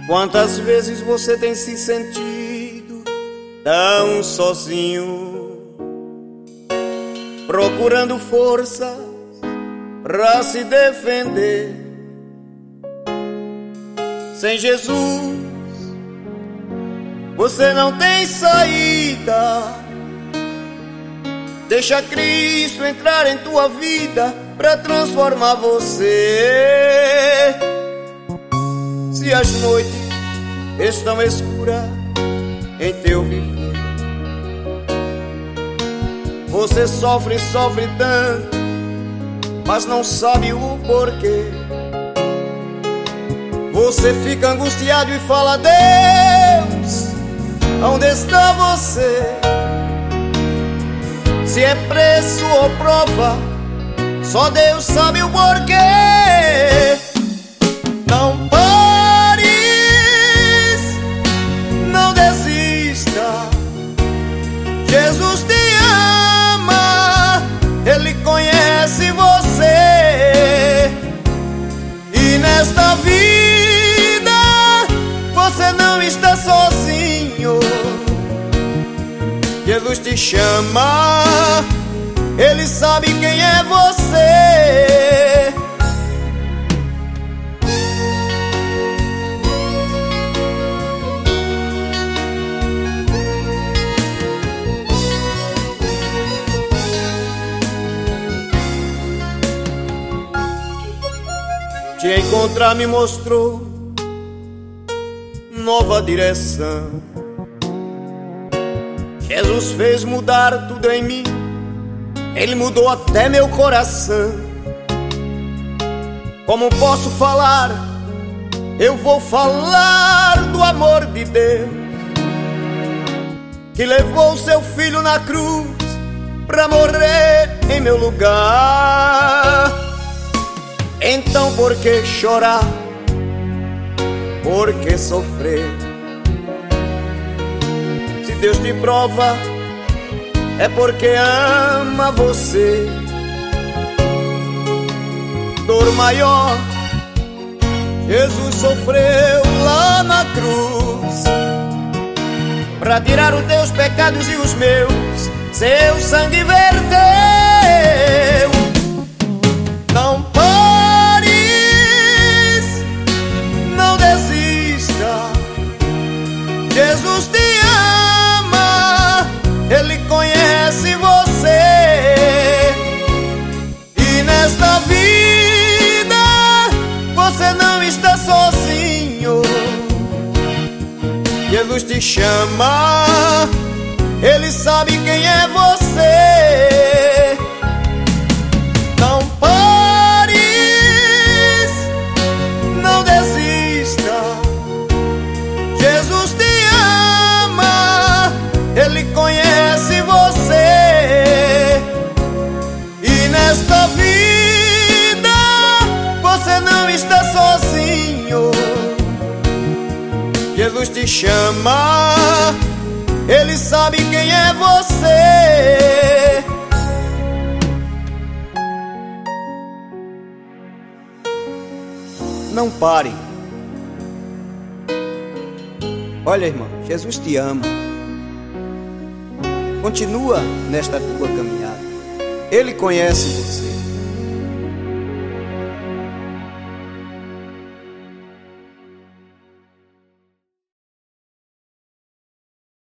Quantas vezes você tem se sentido tão sozinho, procurando forças pra se defender? Sem Jesus você não tem saída. Deixa Cristo entrar em tua vida pra transformar você. Se as noites estão escuras em teu viver, você sofre tanto, mas não sabe o porquê. Você fica angustiado e fala: Deus, onde está você? Se é preço ou prova, só Deus sabe o porquê. Não pares, não desista. Jesus te ama, Ele conhece você. E nesta vida você não está sozinho. Jesus te chama, Ele sabe quem é você. Te encontrar me mostrou nova direção. Jesus fez mudar tudo em mim, Ele mudou até meu coração. Como posso falar? Eu vou falar do amor de Deus, que levou seu filho na cruz pra morrer em meu lugar. Então por que chorar? Por que sofrer? Se Deus te prova, é porque ama você. Dor maior Jesus sofreu lá na cruz, pra tirar os teus pecados e os meus, seu sangue verteu. Não pares, não desista. Jesus te ama, Ele conhece você. E nesta vida você não está sozinho. Jesus te chama, Ele sabe quem é você. Não pares, não desista. Jesus te ama, Ele conhece você. E nesta vida você não está sozinho. Jesus te chama, Ele sabe quem é você. Não pare. Olha, irmão, Jesus te ama. Continua nesta tua caminhada. Ele conhece você.